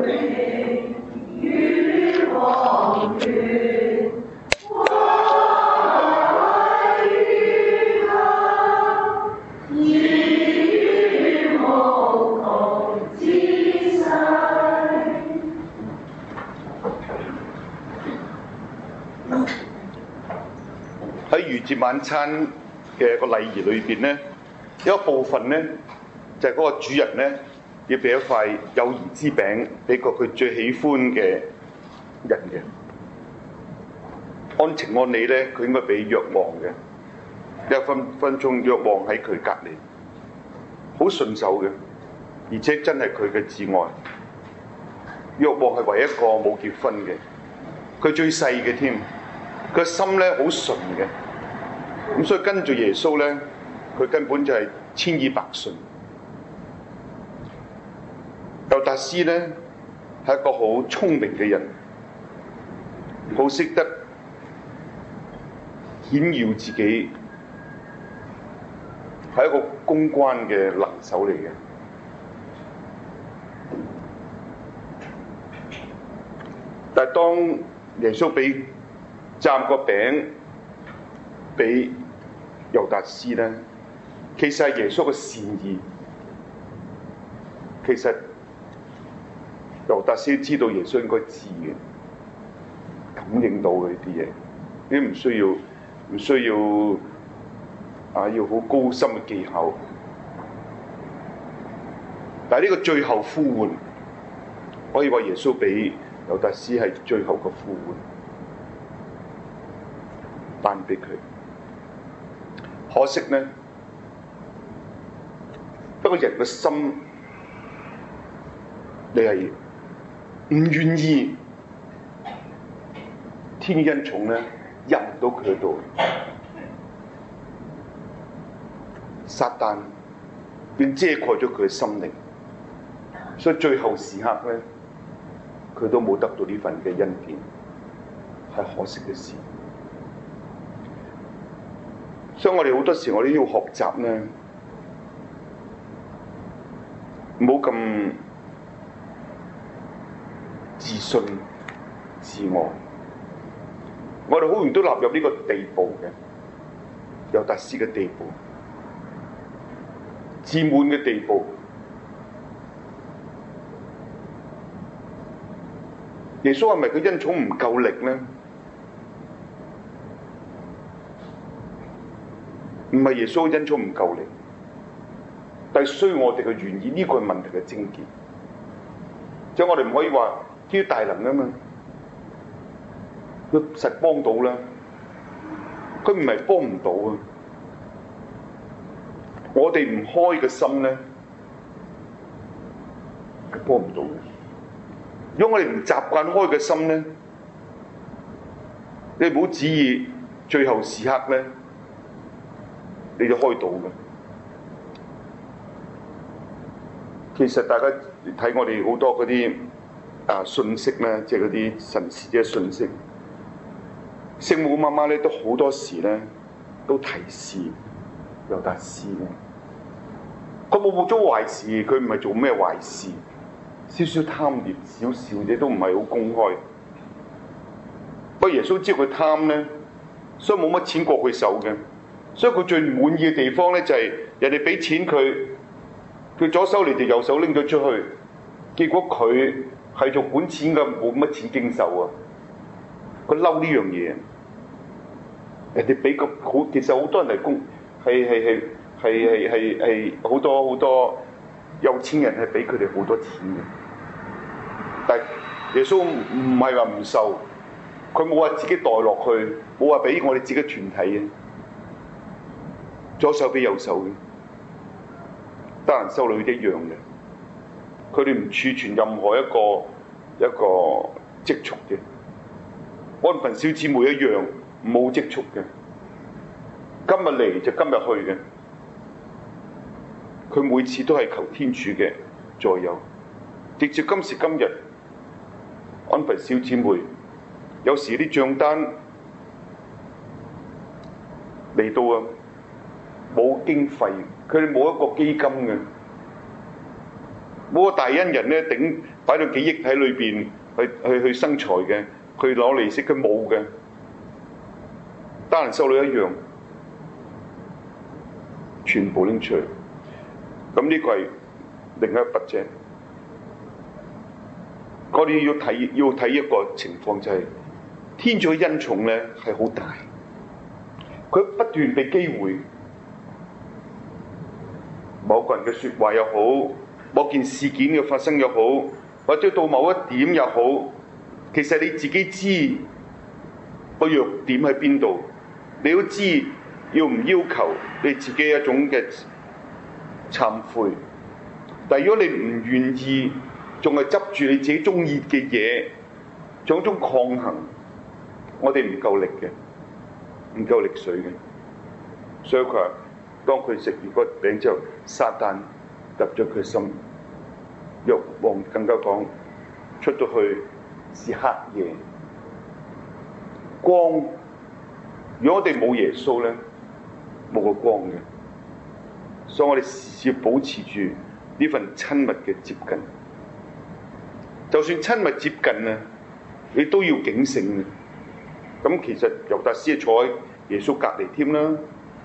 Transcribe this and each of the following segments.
喺逾節晚餐嘅個禮儀裏邊咧，有一部分咧就係嗰個主人咧要俾一塊友誼之餅俾個佢最喜歡嘅人嘅。按情按理咧，佢應該俾若望嘅，一分鐘若望喺佢隔離，好順手嘅，而且真係佢嘅摯愛。若望係唯一一個冇結婚嘅，佢最細嘅添，佢心咧好純嘅。咁所以跟住耶穌咧，佢根本就係千依百順。猶達斯咧係一個好聰明嘅人，好識得顯耀自己，係一個公關嘅能手嚟嘅。但係當耶穌俾蘸個餅俾猶達斯咧，其實係耶穌嘅善意。其實猶達斯知道耶穌應該知嘅，感應到嘅呢啲嘢，你唔需要要好高深嘅技巧。但係呢個最後呼喚，可以話耶穌俾猶達斯係最後嘅呼喚，頒俾佢。可惜呢，不過人嘅心，你係唔願意天嘅恩寵咧入唔到佢度，撒旦便遮蓋咗佢嘅心靈，所以最後時刻咧，佢都冇得到呢份嘅恩典，係可惜嘅事。所以我哋好多時我哋要學習咧，唔好咁自信自我。我哋好容易都踏入呢個地步嘅，猶達斯嘅地步，自滿嘅地步。耶穌係咪佢恩寵唔夠力咧？唔係耶穌恩寵唔夠力，但係需要我哋嘅願意，呢個係問題嘅症結。即係我哋唔可以話天大能啊嘛，佢實幫到啦，佢唔係幫唔到啊。我哋唔開嘅心咧，係幫唔到嘅。如果我哋唔習慣開嘅心咧，你唔好旨意最後時刻咧，你就開到嘅。其實大家睇我哋好多嗰啲信息咧，即係嗰啲神視嘅信息，聖母媽媽咧都好多時咧都提示猶達斯嘅，佢冇做壞事，佢唔係做咩壞事，少少貪念少少啫，都唔係好公開。不過耶穌知道佢貪咧，所以冇乜錢過佢手嘅。所以佢最唔滿意嘅地方咧，就係人哋俾錢佢，佢左手嚟就右手拎咗出去，結果佢係做管錢嘅，冇乜錢經手啊！佢嬲呢樣嘢，人哋俾個好，其實好多人係好多有錢人係俾佢哋好多錢嘅，但係耶穌唔係話唔受，佢冇話自己代落去，冇話俾我哋自己團體嘅。左手比右手嘅，得閒修女一樣嘅，佢哋唔儲存任何一個積蓄嘅，安分小姊妹一樣冇積蓄嘅，今日嚟就今日去嘅，佢每次都係求天主嘅助佑，直至今時今日，安分小姊妹有時啲帳單嚟到啊！冇經費，佢哋冇一個基金嘅，冇個大恩人咧擺到幾億喺裏邊去生財嘅，佢攞利息，佢冇嘅，單人修女一樣，全部拎出嚟。咁呢個係另一筆啫。我哋要睇一個情況，就係天主嘅恩寵咧係好大，佢不斷俾機會，某個人嘅説話又好，某件事件嘅發生又好，或者到某一點又好，其實你自己知個弱點喺邊度，你都知要唔要求你自己一種嘅懺悔。但係如果你唔願意，仲係執住你自己中意嘅嘢，仲有一種抗衡，我哋唔夠力嘅，唔夠力水嘅。所以佢話，當佢食完個餅之後，撒旦入咗佢心。若望更加講，出到去是黑夜，光。如果我哋冇耶穌咧，冇個光嘅，所以我哋時時保持住呢份親密嘅接近。就算親密接近啊，你都要警醒嘅。咁其實猶達斯係坐喺耶穌隔離添啦，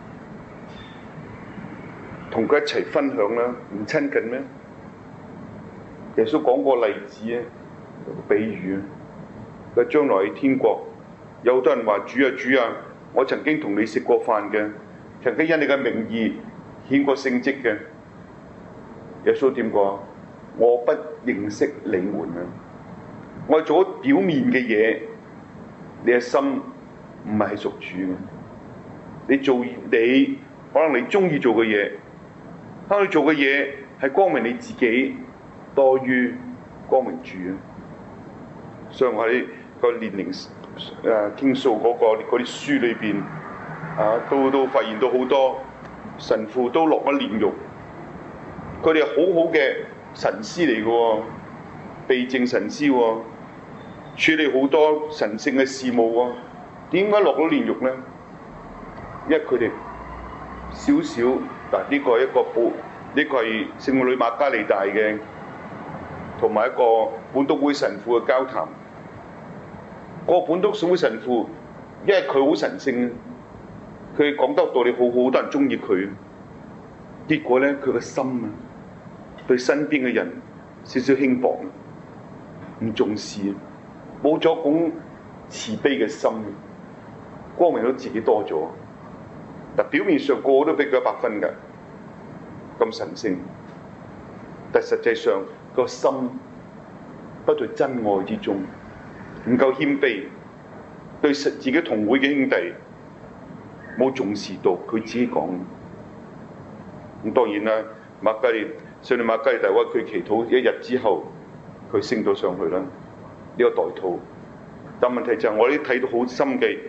同佢一齊分享啦，唔親近咩？耶穌講個例子啊，比喻啊，佢將來喺天國，有好多人話主啊主啊，我曾經同你食過飯嘅，曾經因你嘅名義顯過聖蹟嘅。耶穌點講？我不認識你們啊！我做咗表面嘅嘢，你嘅心唔係屬主嘅。你可能你中意做嘅嘢，可能你做嘅嘢係光明你自己多於光明主啊！所以我喺個年齡傾訴嗰啲書裏邊都發現到好多神父都落咗煉獄，佢哋好好嘅神師嚟嘅喎，避靜神師喎，處理好多神聖嘅事務喎，點解落咗煉獄咧？因為佢哋少少嗱，呢個係一個呢個係聖母女瑪加利大嘅，同埋一個本篤會神父嘅交談。個本篤會神父，因為佢好神聖，佢講得道理好好，好多人中意佢。結果咧，佢個心啊，對身邊嘅人少少輕薄，唔重視，冇咗種慈悲嘅心，光明到自己多咗。嗱，表面上個個都俾佢100分㗎，咁神聖，但實際上個心不在真愛之中，唔夠謙卑，對自己同會嘅兄弟冇重視到佢自己講。咁當然啦，聖女瑪加利大為佢祈禱1日之後，佢升到上去啦。呢個代禱，但問題就係我哋睇到好深嘅，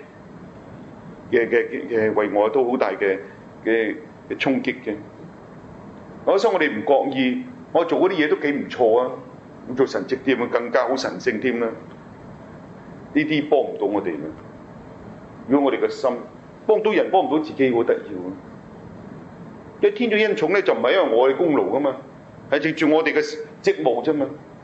為我都好大嘅衝擊嘅。我想我哋唔覺意，我做嗰啲嘢都幾唔錯啊！咁做神職添啊，更加好神聖添啦。呢啲幫唔到我哋嘅。如果我哋嘅心幫到人，幫唔到自己，好得意啊！因為天主恩寵咧，就唔係因為我哋功勞噶嘛，係藉住我哋嘅職務啫嘛。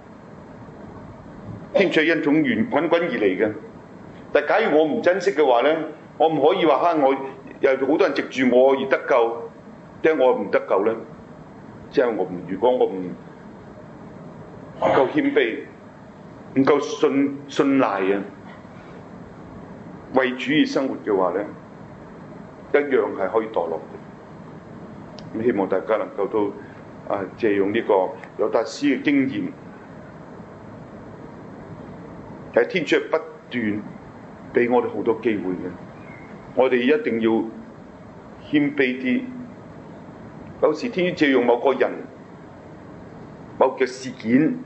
天主恩寵源滾滾而嚟嘅。但假如我唔珍惜嘅話咧，我唔可以話我又好多人藉住我而得救，點解我唔得救咧？即係如果我唔夠謙卑，唔夠信賴啊，為主而生活嘅話咧，一樣係可以墮落嘅。咁希望大家能夠都借用呢個猶達斯嘅經驗，係天主係不斷俾我哋好多機會嘅，我哋一定要謙卑啲。有時天主借用某個人、某個事件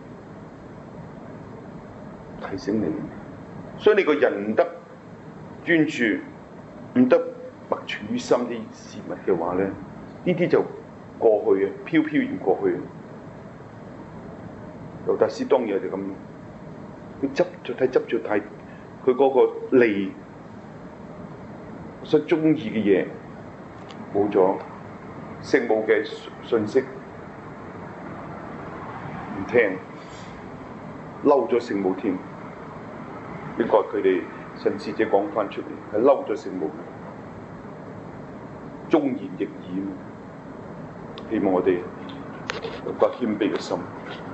提醒你，所以你個人唔得專注，唔得默存於心啲事物嘅話咧，呢啲就過去嘅，飄然過去。猶達斯當然係咁，佢執著太佢嗰個利所中意嘅嘢冇咗，聖母嘅訊息唔聽， 嬲咗聖母添。呢個佢哋神使者講翻出嚟，係嬲咗聖母，忠言逆耳。希望我哋有個謙卑嘅心。